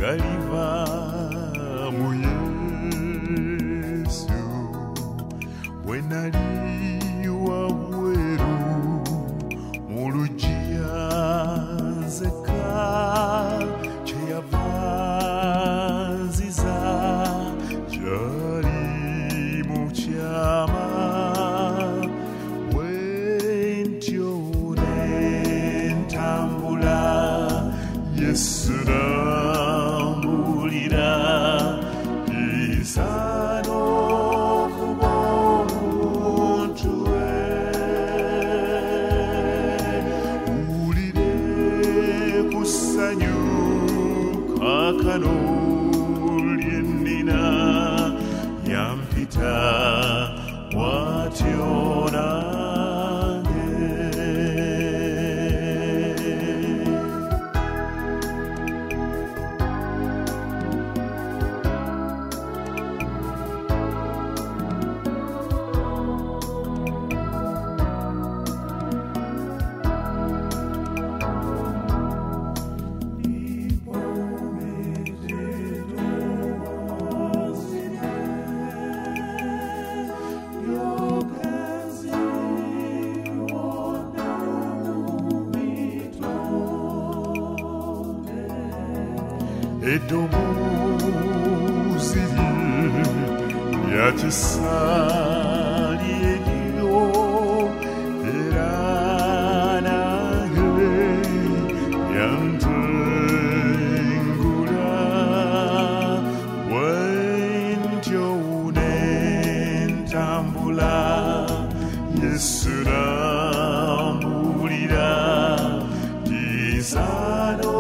yalivamu Yesu bwenali wabweru mu luggya nzekka kyeyava nziza gyali mu kyama bwentyo ne ntambula Yesu n'ambulira isano kuba omuntu we wulire ku ssanyu kaakano lye nnina yampita bw'atyo eddoboozi lye lyakisa lyeryo era nange lyantengula bwentyo ne ntambula Yesu n'ambulira tisano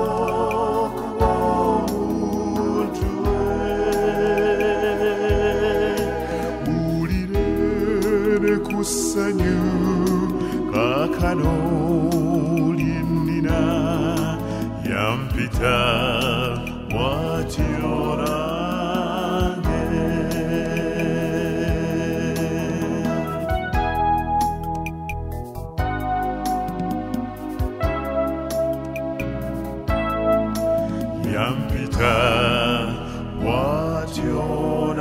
ku ssanyu kaakano lye nnina yampita bw'atyo nange yampita bw'atyo